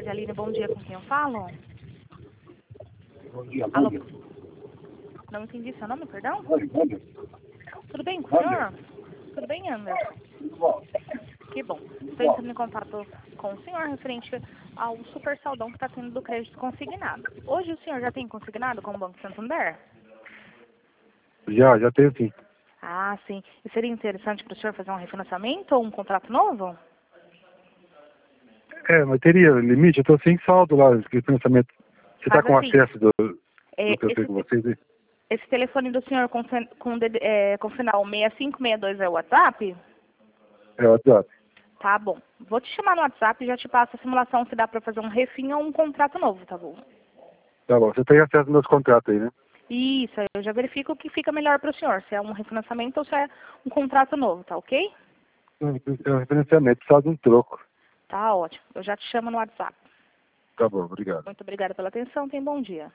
tarde, Aline. Bom dia, com quem eu falo? Bom dia, Alô? Wander. Não entendi seu nome, perdão? Oi, Wander. Tudo bem com o senhor? Tudo bem, Anderson? Tudo bom? Que bom. Estou entrando em contato com o senhor referente ao super saldão que está tendo do crédito consignado. Hoje o senhor já tem consignado com o Banco Santander? Já tenho sim. Ah, sim. E seria interessante para o senhor fazer um refinanciamento ou um contrato novo? Mas teria limite? Eu estou sem saldo lá, esse financiamento. Você está Faz com assim, acesso do que eu tenho com esse, vocês aí? esse telefone do senhor com final 6562 é o WhatsApp? É o WhatsApp. Tá bom. Vou te chamar no WhatsApp e já te passo a simulação se dá para fazer um refin ou um contrato novo, tá bom? Tá bom. Você tem acesso aos meus contratos aí, né? Isso, aí eu já verifico o que fica melhor para o senhor, se é um refinanciamento ou se é um contrato novo, tá ok? É um financiamento, precisa de um troco. Tá ótimo. Eu já te chamo no WhatsApp. Tá bom, obrigado. Muito obrigada pela atenção, tenha um bom dia.